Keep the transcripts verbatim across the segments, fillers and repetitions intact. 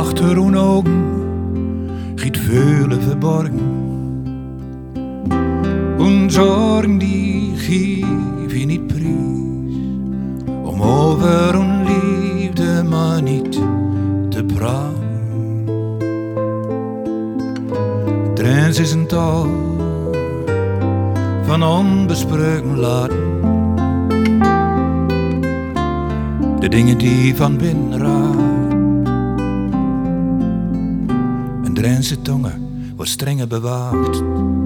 achter hun ogen giet veulen verborgen. En zorgen die geef je niet prijs, om over hun liefde maar niet te praten. Drens is een taal van onbesproken laten. De dingen die van binnen raken. Een Drentse tongen wordt strenger bewaakt.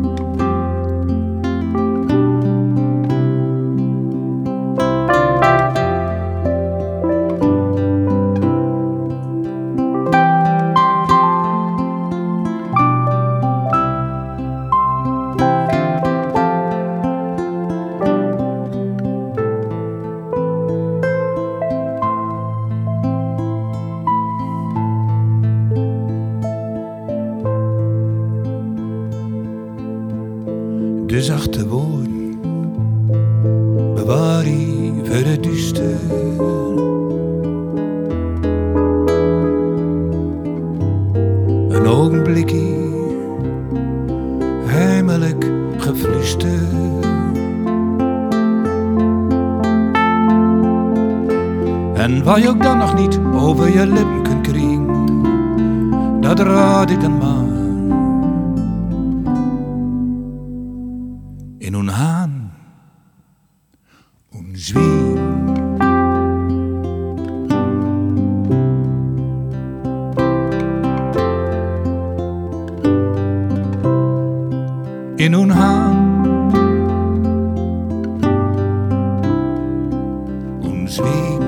De zachte woorden bewaar je voor de duister. Een ogenblikje heimelijk gefluister. En wat je ook dan nog niet over je lippen kunt krijgen, dat raad ik dan maar. In hun haan, hun zwien. In hun haan, hun zwien.